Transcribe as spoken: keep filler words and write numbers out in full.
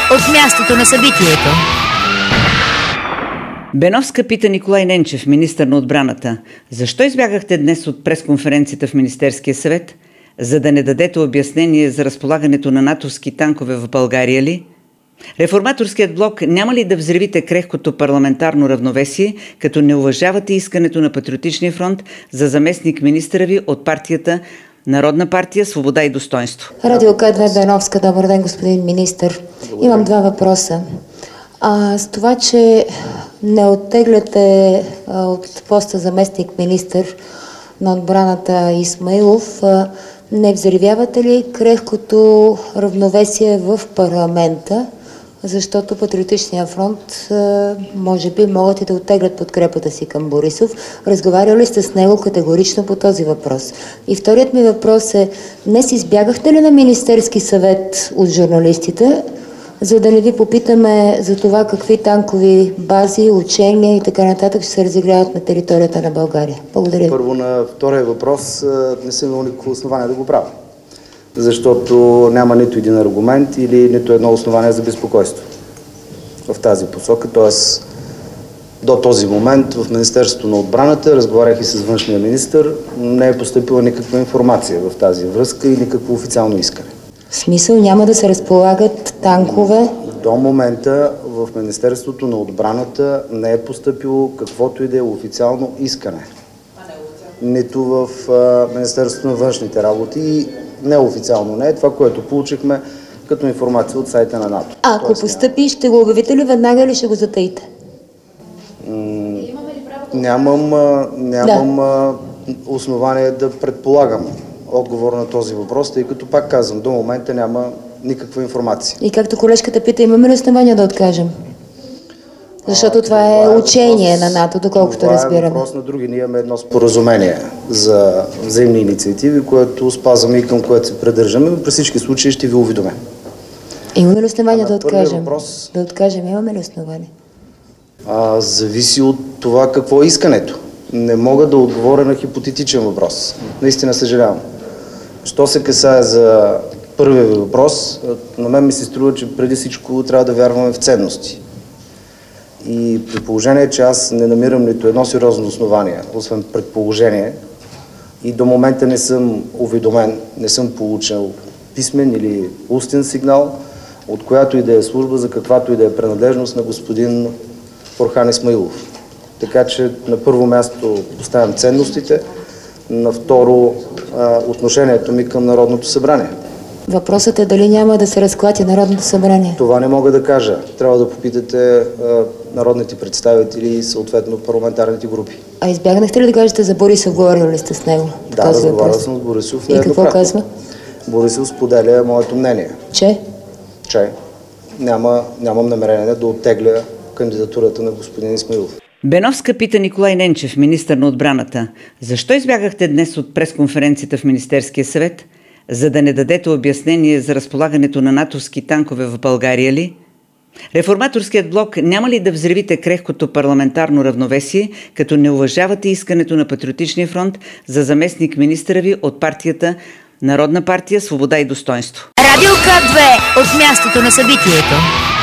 от мястото на събитието. Беновска пита Николай Ненчев, министър на отбраната: защо избягахте днес от пресконференцията в Министерския съвет? За да не дадете обяснение за разполагането на натовски танкове в България ли? Реформаторският блок няма ли да взривите крехкото парламентарно равновесие, като не уважавате искането на Патриотичния фронт за заместник министъра ви от партията Народна партия, свобода и достойнство? Радио К две Беновска, добър ден, господин министър. Имам два въпроса. А, с това, че не оттегляте а, от поста заместник министър на отбраната Исмаилов, а, не взривявате ли крехкото равновесие в парламента, защото Патриотичния фронт а, може би могат и да оттеглят подкрепата си към Борисов? Разговаряли сте с него категорично по този въпрос? И вторият ми въпрос е: днес избягахте ли на Министерски съвет от журналистите, за да не ви попитаме за това какви танкови бази, учения и така нататък ще се разиграват на територията на България? Благодаря. Първо, на втория въпрос не съм имал никакво основание да го правя, защото няма нито един аргумент или нито едно основание за безпокойство в тази посока. Тоест, до този момент в Министерството на отбраната, разговарях и с външния министър, не е постъпила никаква информация в тази връзка и никакво официално искане. В смисъл няма да се разполагат танкове? До момента в Министерството на отбраната не е постъпило каквото и да е официално искане. Нито в а, Министерството на външните работи и неофициално не е това, което получихме като информация от сайта на НАТО. А, ако постъпи, ще го обявите ли веднага или ще го затаите? М- нямам а, нямам да. а, основание да предполагам отговор на този въпрос, тъй като, пак казвам, до момента няма никаква информация. И както колежката пита, имаме ли основания да откажем? Защото а, това, това е учение въпрос, на НАТО, доколкото разбираме. Това е въпрос на други. Ние имаме едно споразумение за взаимни инициативи, което спазваме и към което се придържаме, но при всички случаи ще ви уведомя. Имаме ли основания да откажем? Въпрос, да откажем, имаме ли основания? А, зависи от това какво е искането. Не мога да отговоря на хипотетичен въпрос. Наистина съжалявам. Що се касае за първия въпрос, на мен ми се струва, че преди всичко трябва да вярваме в ценности. И при положение, че аз не намирам нито едно сериозно основание, освен предположение, и до момента не съм уведомен, не съм получил писмен или устен сигнал, от която и да е служба, за каквато и да е принадлежност на господин Орхан Исмаилов. Така че на първо място поставям ценностите, на второ отношението ми към Народното събрание. Въпросът е дали няма да се разклати Народното събрание. Това не мога да кажа. Трябва да попитате а, народните представители и съответно парламентарните групи. А избягнахте ли да кажете за Борисов? Говорили ли сте с него? Да, разговарял съм с Борисов. И какво казва? Борисов споделя моето мнение. Че? Че няма, нямам намерение да оттегля кандидатурата на господин Исмаилов. Беновска пита Николай Ненчев, министър на отбраната: защо избягахте днес от пресконференцията в Министерския съвет? За да не дадете обяснение за разполагането на натовски танкове в България ли? Реформаторският блок няма ли да взривите крехкото парламентарно равновесие, като не уважавате искането на Патриотичния фронт за заместник министъра ви от партията Народна партия, свобода и достойнство? Радио К две от мястото на събитието.